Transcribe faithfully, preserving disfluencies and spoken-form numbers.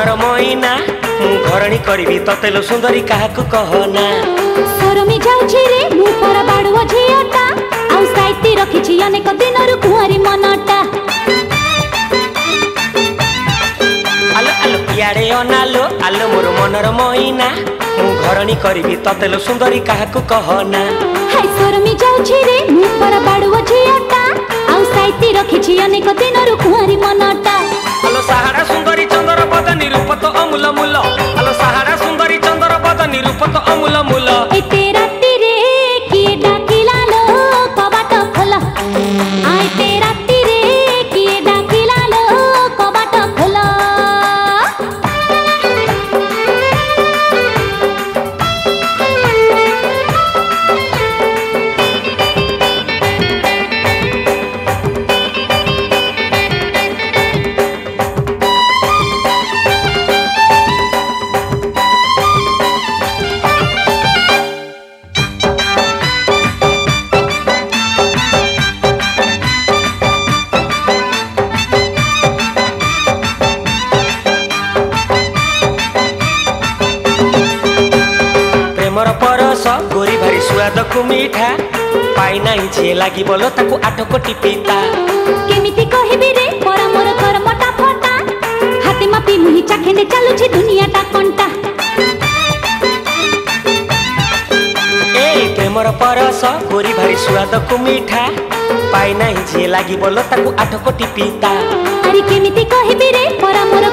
मनर मईना मु घरणी करबी तते लो सुंदरी काहाकू कहना। सरमी जाउछि रे मु पर बाडुओ झियटा आउ साइती रखिछि अनेक दिनरु कुआरी मनटा। आलो आलो इयाडे अनालो आलो मोर मनर मईना मु घरणी करबी तते लो सुंदरी काहाकू कहना। हाय सरमी जाउछि रे मु पर बाडुओ झियटा आउ साइती रखिछि अनेक दिनरु कुआरी मनटा। आलो साहारा सुंदरी चंद्र बदनी रूप तो अमूल मूल आलो साहारा सुंदरी चंद्र बदनी रूप तो अमूल मूल। एते राती रे किए डाकिला लो कबाट खोल आइते राती रे किए डाकिला लो कबाट खोल। प्रेमर परस गोरी भारी स्वाद को मीठा पाई नाही जे लागी बोलो ताकू आठ कोटी पिता। केमिति कहिबि रे पर मोर कर्मटा फटा हाते मापी मुहि चाखेंदे चालुछि दुनियाटा कंटा। ए प्रेमर परस गोरी भारी स्वाद को मीठा पाई नाही जे लागी बोलो ताकू आठ कोटी पिता। अरे केमिति कहिबि रे पर मोर